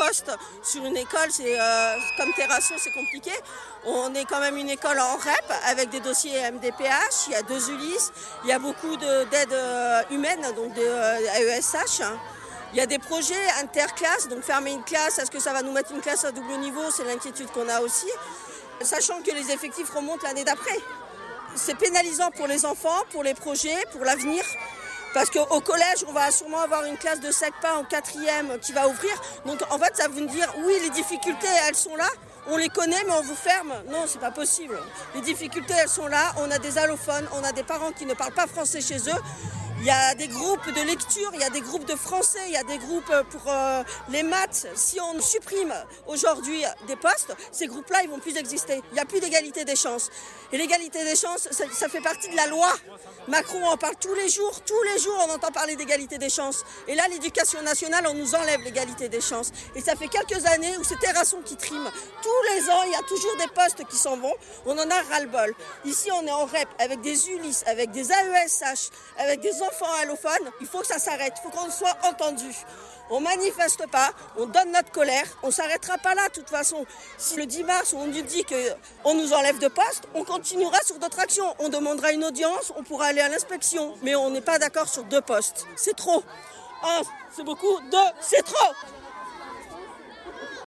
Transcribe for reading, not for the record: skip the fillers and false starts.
postes sur une école, c'est comme Terrasso, c'est compliqué. On est quand même une école en REP avec des dossiers MDPH, il y a 2 ULIS, il y a beaucoup d'aide humaine, donc de AESH. Il y a des projets interclasses, donc fermer une classe, est-ce que ça va nous mettre une classe à double niveau? C'est l'inquiétude qu'on a aussi, sachant que les effectifs remontent l'année d'après. C'est pénalisant pour les enfants, pour les projets, pour l'avenir. Parce qu'au collège, on va sûrement avoir une classe de SECPA en 4e qui va ouvrir. Donc en fait, ça veut dire, oui, les difficultés, elles sont là. On les connaît, mais on vous ferme. Non, c'est pas possible. Les difficultés, elles sont là. On a des allophones, on a des parents qui ne parlent pas français chez eux. Il y a des groupes de lecture, il y a des groupes de français, il y a des groupes pour les maths. Si on supprime aujourd'hui des postes, ces groupes-là, ils vont plus exister. Il n'y a plus d'égalité des chances. Et l'égalité des chances, ça fait partie de la loi. Macron en parle tous les jours on entend parler d'égalité des chances. Et là, l'éducation nationale, on nous enlève l'égalité des chances. Et ça fait quelques années où c'est Terrasson qui trime. Tous les ans, il y a toujours des postes qui s'en vont. On en a ras-le-bol. Ici, on est en REP avec des ULIS, avec des AESH, avec des enfants allophones. Il faut que ça s'arrête, il faut qu'on soit entendu. On manifeste pas, on donne notre colère, on s'arrêtera pas là de toute façon. Si le 10 mars on nous dit qu'on nous enlève de poste, on continuera sur d'autres actions. On demandera une audience, on pourra aller à l'inspection. Mais on n'est pas d'accord sur 2 postes. C'est trop. 1, c'est beaucoup. 2, c'est trop.